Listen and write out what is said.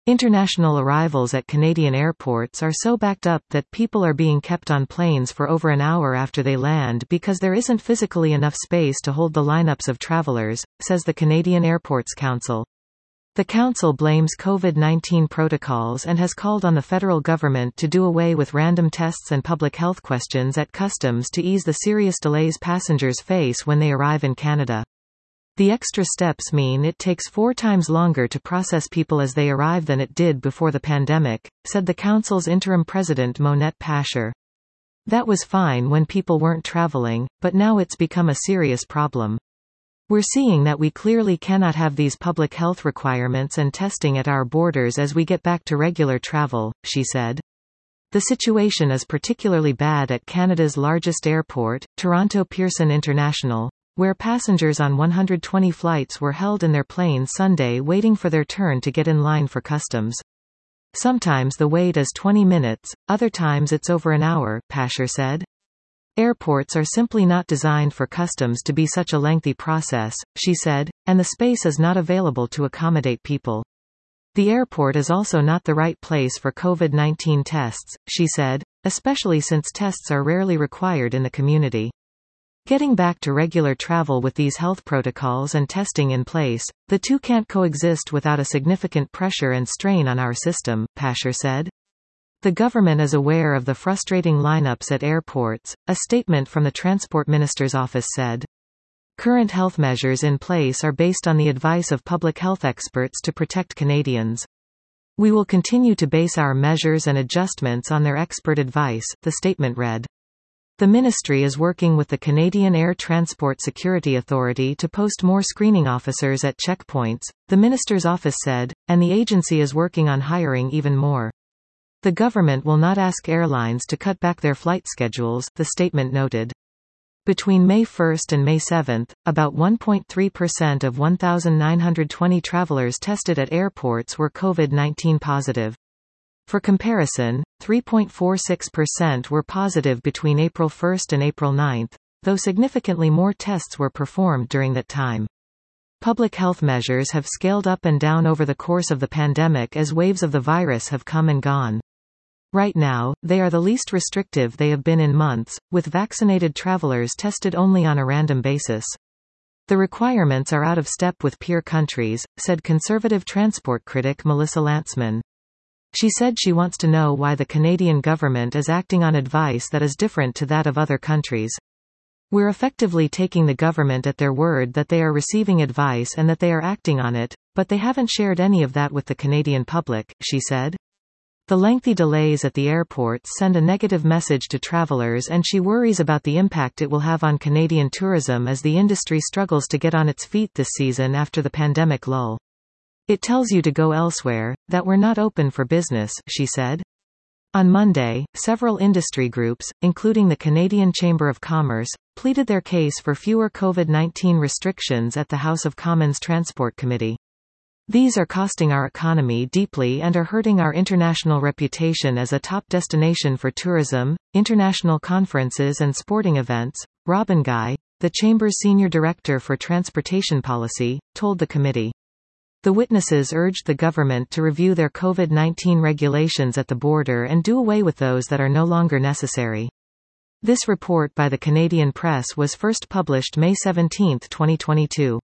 International arrivals at Canadian airports are so backed up that people are being kept on planes for over an hour after they land because there isn't physically enough space to hold the lineups of travelers, says the Canadian Airports Council. The council blames COVID-19 protocols and has called on the federal government to do away with random tests and public health questions at customs to ease the serious delays passengers face when they arrive in Canada. The extra steps mean it takes 4 times longer to process people as they arrive than it did before the pandemic, said the council's interim president Monette Pasher. That was fine when people weren't traveling, but now it's become a serious problem. We're seeing that we clearly cannot have these public health requirements and testing at our borders as we get back to regular travel, she said. The situation is particularly bad at Canada's largest airport, Toronto Pearson International, where passengers on 120 flights were held in their planes Sunday waiting for their turn to get in line for customs. Sometimes the wait is 20 minutes, other times it's over an hour, Pasher said. Airports are simply not designed for customs to be such a lengthy process, she said, and the space is not available to accommodate people. The airport is also not the right place for COVID-19 tests, she said, especially since tests are rarely required in the community. Getting back to regular travel with these health protocols and testing in place, the two can't coexist without a significant pressure and strain on our system, Pasher said. The government is aware of the frustrating lineups at airports, a statement from the Transport Minister's office said. Current health measures in place are based on the advice of public health experts to protect Canadians. We will continue to base our measures and adjustments on their expert advice, the statement read. The ministry is working with the Canadian Air Transport Security Authority to post more screening officers at checkpoints, the minister's office said, and the agency is working on hiring even more. The government will not ask airlines to cut back their flight schedules, the statement noted. Between May 1 and May 7, about 1.3% of 1,920 travelers tested at airports were COVID-19 positive. For comparison, 3.46% were positive between April 1 and April 9, though significantly more tests were performed during that time. Public health measures have scaled up and down over the course of the pandemic as waves of the virus have come and gone. Right now, they are the least restrictive they have been in months, with vaccinated travelers tested only on a random basis. The requirements are out of step with peer countries, said conservative transport critic Melissa Lantsman. She said she wants to know why the Canadian government is acting on advice that is different to that of other countries. We're effectively taking the government at their word that they are receiving advice and that they are acting on it, but they haven't shared any of that with the Canadian public, she said. The lengthy delays at the airports send a negative message to travelers, and she worries about the impact it will have on Canadian tourism as the industry struggles to get on its feet this season after the pandemic lull. It tells you to go elsewhere, that we're not open for business, she said. On Monday, several industry groups, including the Canadian Chamber of Commerce, pleaded their case for fewer COVID-19 restrictions at the House of Commons Transport Committee. These are costing our economy deeply and are hurting our international reputation as a top destination for tourism, international conferences and sporting events, Robin Guy, the Chamber's senior director for transportation policy, told the committee. The witnesses urged the government to review their COVID-19 regulations at the border and do away with those that are no longer necessary. This report by the Canadian Press was first published May 17, 2022.